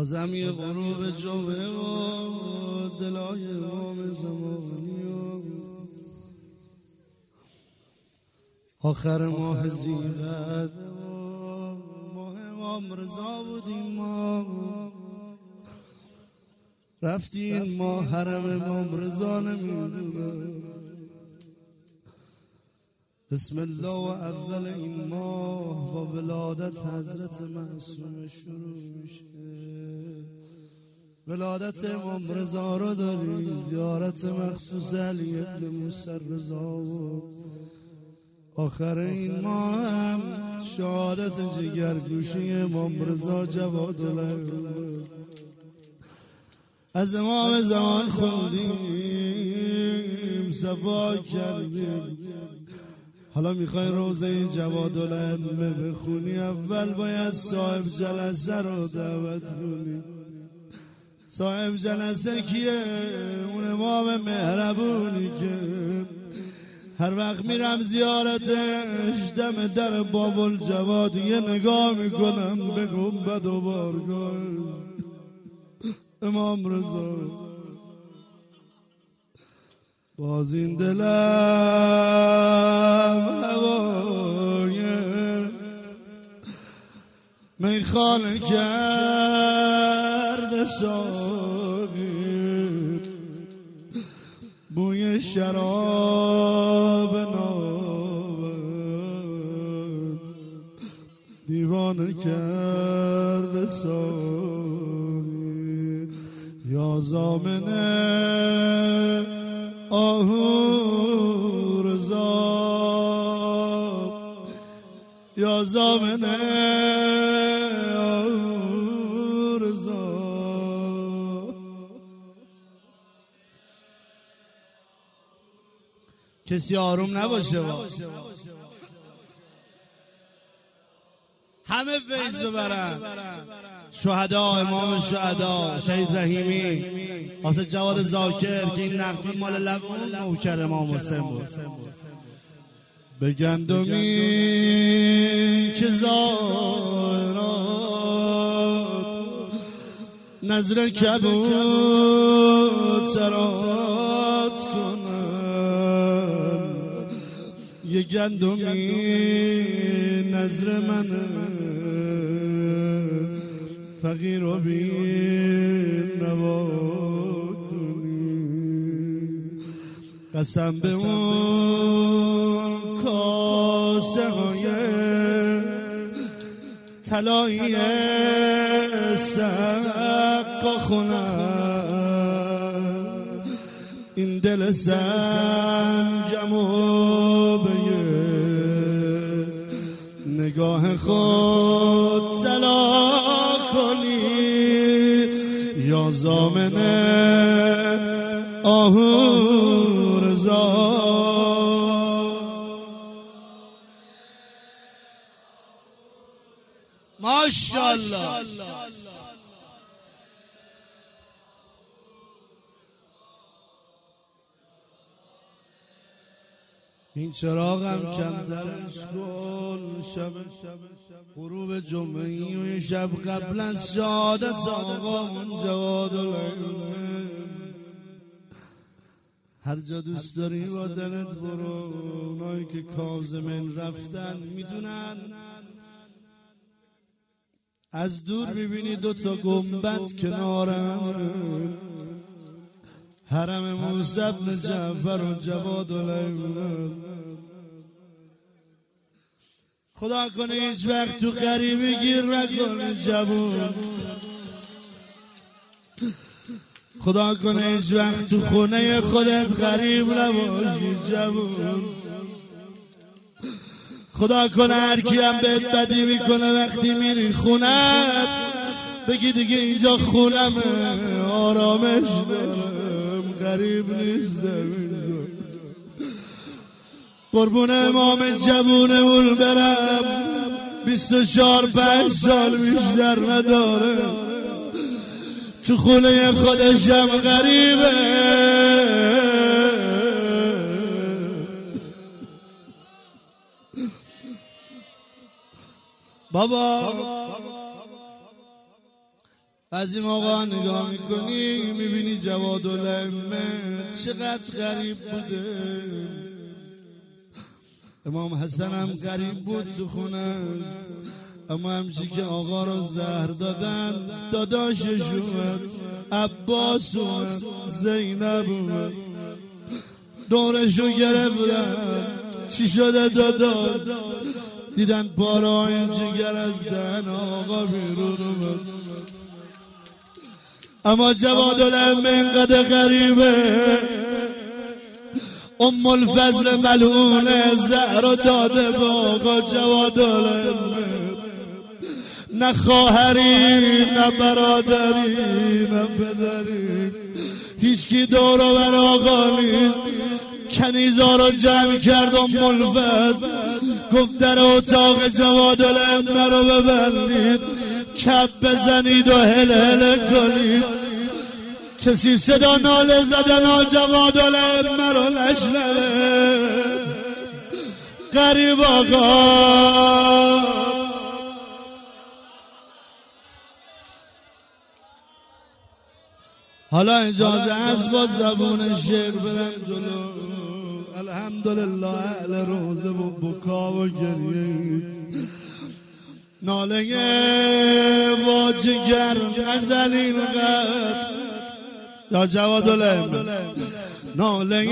بازم یه غروب جمعه و دلای امام زمانی و آخر ماه زیقعده و ماه امام رضا بودیم ما رفتیم ما حرم امام رضا نمیدونم. بسم الله و اول این ماه با ولادت حضرت معصومه شروع میشه. ولادت امام رضا رو داری، زیارت مخصوص علی ابن موسی رضا و آخر این ماه هم شهادت جگرگوشی امام رضا جوادالعلم. از امام زمان خوندیم صفا کردیم، حالا میخوای روزه جوادالعلم بخونی. اول باید صاحب جلسه رو دعوت کنی. صاحب جلسه کیه؟ اون امام مهربونی که هر وقت میرم زیارتش دم در باب الجواد یه نگاه میکنم به گنبد و بارگاه امام رضا. باز این دلم هوای میخانه کرده ساقی، بوی شراب ناب دیوانه کرده ساقی. یا زامنه آهو رضا، یا زامنه آهو رضا. کسی آروم نباشه همه فیض ببرن. شهدا، امام شهدا شهید رحیمی، واسه جواد ذاکر که این نغمه مال لب اون نوکر امام حسین بود. به گندمی که زائرات نظر کبود سرات کنن، یه گندمی نظر منه فقیر و بین نوا کنی. قسم به اون کاسه های طلایی سقا خونم، این دل سنگم و به نگاه خود طلا کنی. یا زامنه آهو رضا، ماشاءالله. این چراغم کمترش کن، شب غروب جمعه‌ای و یه شب قبل از شهادت آقامون جوادالعلم. هر جا دوست داری با دلت برو. اونایی که کاظمین رفتن میدونن، از دور میبینی دوتا گنبد کنارم، حرم موسی بن جعفر و جوادالعلم. خدا کنه هیچ وقت تو غریبی گیر نکنی جوون، خدا کنه هیچ وقت تو خونه خودت غریب نباشی جوون. خدا کنه هر کی هم بهت بدی میکنه وقتی میری خونت بگی دیگه اینجا خونمه، آرامش دارم، غریب نیستم اینجا. قربون امام جوونمون برم، 24-5 سال بیشتر نداره، تو خونه خودشم غریبه. بابا بعضی موقع نگاه میکنی میبینی جوادالائمه چقدر غریب بوده. امام حسن هم غریب بود تو خونه، اما همچی که آقا رو زهر دادن داداشش اومد، عباس اومد، زینب اومد، دورشو گرفتن. چی شده داداش؟ دیدن پاره‌های جگر از دهن آقا بیرون اومد. اما جوادالائمه اینقدر غریبه، ام الفضل ملعونه زهر داده به آقا جوادالائمه. نه خواهری نه برادری نه پدری، هیچکی دور و بر آقا نیست. کنیزا رو جمع کرد ام الفضل، گفت در اتاق جوادالائمه رو ببندید، کپ بزنید و هل هل کنید. کسی صدا ناله زدن جوادالائمه رو نشنوه. غریب آقا حالا اجازه هست با زبون شعر برم جلو. الحمدلله اهل روزه و بکا و گریه، ناله واجگر غزلی قد یا جوادالائمه، ناله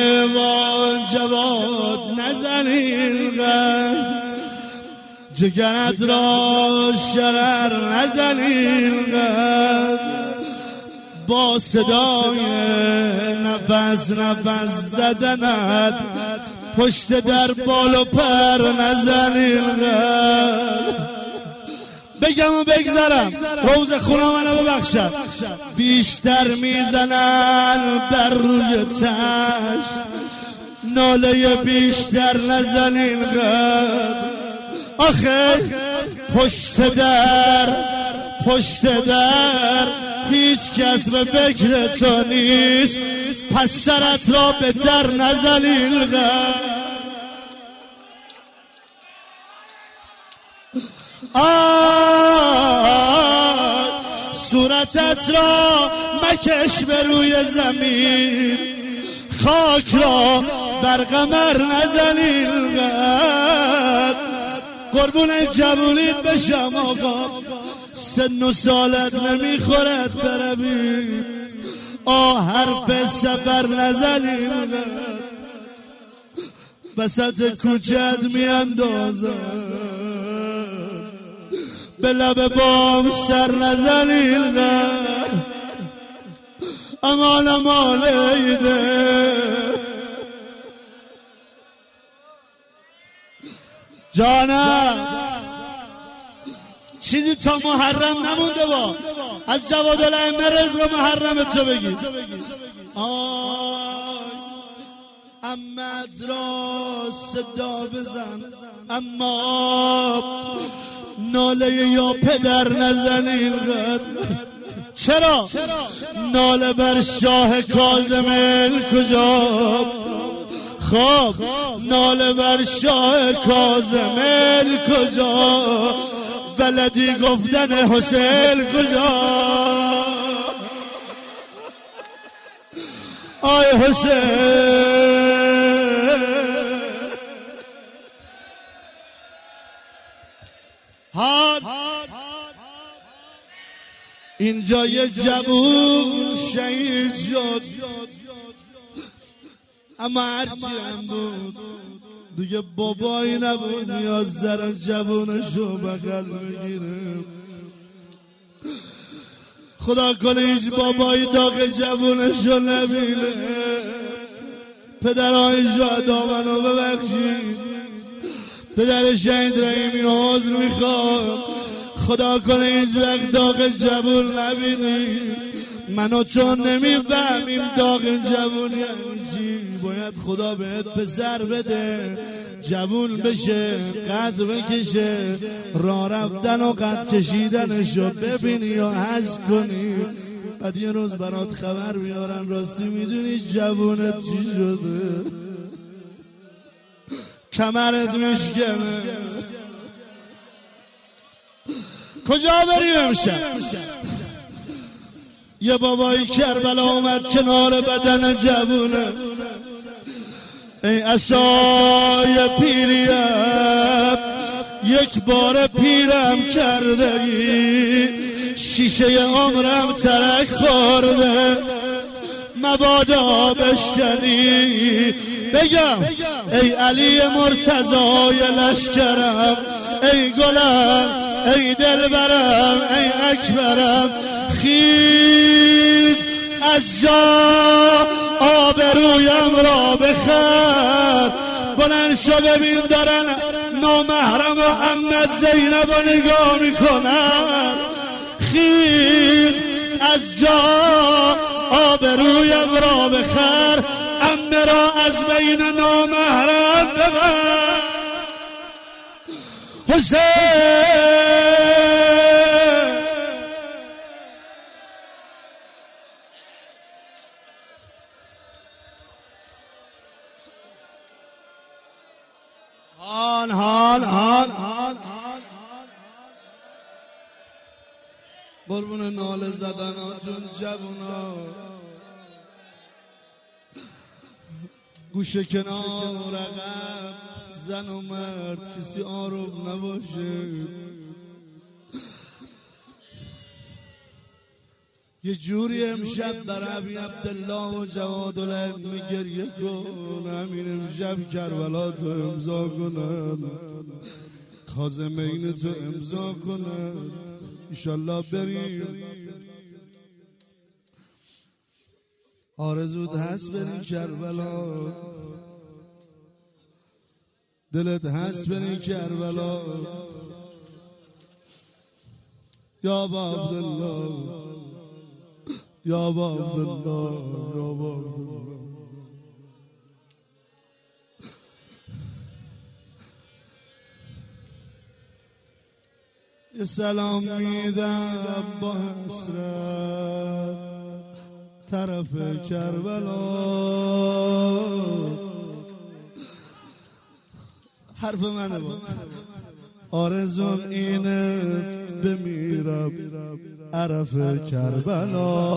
واجواد نزلی قد، جگرت را شرر نزلی قد، با صدای نفس نفس زدنت پشت در بال و پر نزلی قد. بگم و بگذرم روز خونه منو ببخشد، بیشتر میزنن بر روی تشت، ناله بیشتر نزنین قد. آخه پشت در هیچ کس به فکر تو نیست، پس سرت را به در نزنین قد. صورتت را مکش به روی زمین، خاک را بر قمر نزنین قد. قربون جوونیت بشم آقا، سن و سالت نمیخورد بروی، حرف سفر نزنین قد. وسط کوچت میاندازم، به لب بام سر نزنین قد. امان امان ایده جانم، چیزی تا محرم نمونده با از جوادالائمه رزق محرم تو بگی. امت را صدا بزن، اما ناله یا پدر نزنین قد. چرا؟ ناله بر شاه کاظم کجا؟ خب ناله بر شاه کاظم کجا؟ ولدی گفتن حسین کجا؟ آی حسین اینجا یه جوون شهید شد، اما هرچی هم بود دیگه بابایی نبود، نیاز زر جوونشو بغل بگیره. خدا کنه هیچ بابایی داغ جوونشو نبینه. پدرهای شهدا منو ببخشید، پدر شهید رحیمی عذر میخوام. خدا کنه هیچ وقت داغ جوون نبینی. من و تو نمیفهمیم داغ جوون یعنی چی. باید خدا بهت پسر بده، جوون بشه، قد بکشه، راه رفتن و قد کشیدنشو ببینی یا حس کنی. بعد یه روز برات خبر بیارن راستی میدونی جوونت چی شده، کمرت میشکنه. کجا بریم امشب؟ یه بابای کربلا اومد کنار بدن جوونه، ای عصای پیریم یک بار پیرم کردگی، شیشه عمرم ترک خورده مبادا بشکنی. بگم ای علی مرتضای لشکرم، ای گلم ای دلبرم ای اکبرم، خیز از جا آبرویم را بخر. بلند شو ببین دارن نامحرم محمد زینب رو نگاه میکنن. خیز از جا آبرویم را بخر، عمه را از بین نامحرم ببر. حسین قربون ناله زدناتون جوونا، گوشه کنار عقب زن و مرد کسی آروم نباشه. یه جوری امشب برای عبدالله و جوادالعلم گریه کن، همین امشب کربلا تو امضا کنن، کاظمین تو امضا کنن، انشالله بریم. آرزوت هست بریم کربلا، دلت هست بریم کربلا. یا با عبدالله یا با عبدالله یا با عبدالله. یه سلام میدم با حسرت طرف کربلا، حرف منه با آرزوم اینه بمیرم عرف کربلا،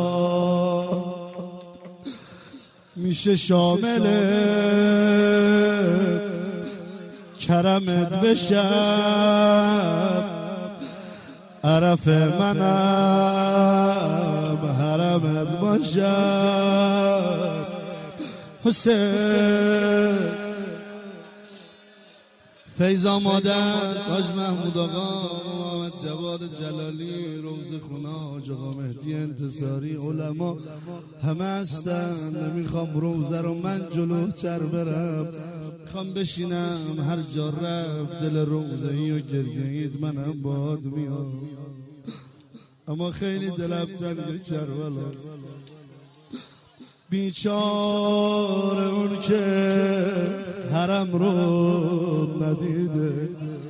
میشه شامل کرمت بشم، عرف منم حرمت باشم. حسین فیض آماده است، حاج محمود آقا، محمد جواد جلالی، روز خونه، حاج آقا مهدی انتصاری، علما همه هستن. نمیخوام روزه رو من جلوتر برم، میخوام بشینم هر جا رفت دل روزه ای و گرگهید منم باد میام. اما خیلی دلم تنگ کربلا، بیچاره اون که حرم رو ندیده،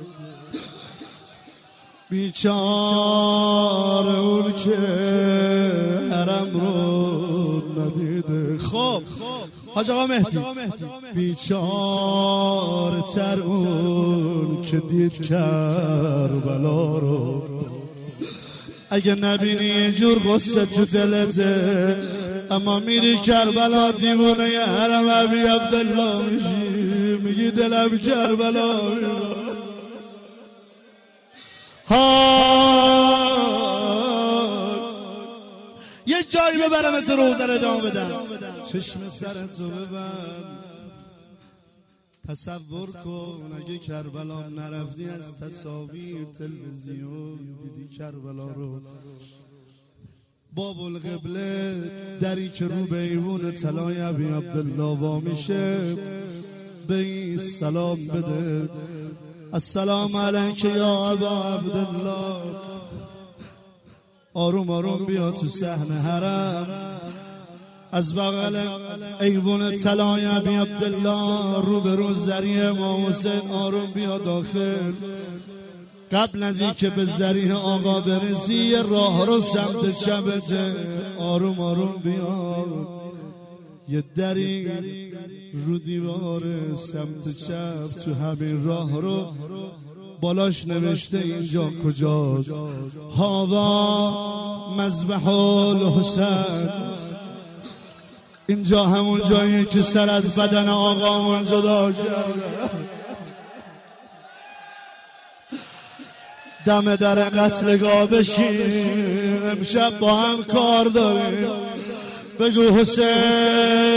بیچاره اون که حرم رو ندیده. خب حاج آقا مهدی، بیچاره تر اون که دید کربلا رو، اگه نبینی یه جور غصه تو دلته، اما میری کربلا دیوونه ی حرم ابی عبدالله میشی، میگی دلم کربلا یه جایی ببرم تو روزه رو دام بدم، چشم سرتو ببند، تصور کن اگه کربلا نرفتی از تصاویر تلویزیون دیدی کربلا رو. باب القبله دری که رو به ایوون طلای ابی عبدالله وا میشه، به این سلام بده، السلام علیک یا ابا عبدالله. آروم آروم بیا تو صحن حرم، از بغل ایوون طلای ابی عبدالله رو به رو ذریح امام حسین آروم بیا داخل. قبل از این که به ذریح آقا برسی یه راه رو سمت چپته، آروم آروم بیا، یه دری رو دیوار سمت چپ، تو همین راه رو بالاش نوشته اینجا کجاست، هاذا مذبح الحسین. اینجا همون جایی که سر از بدن آقامون جدا کرده. دم در قتلگاه بشین، امشب با هم کار داریم. بگو حسین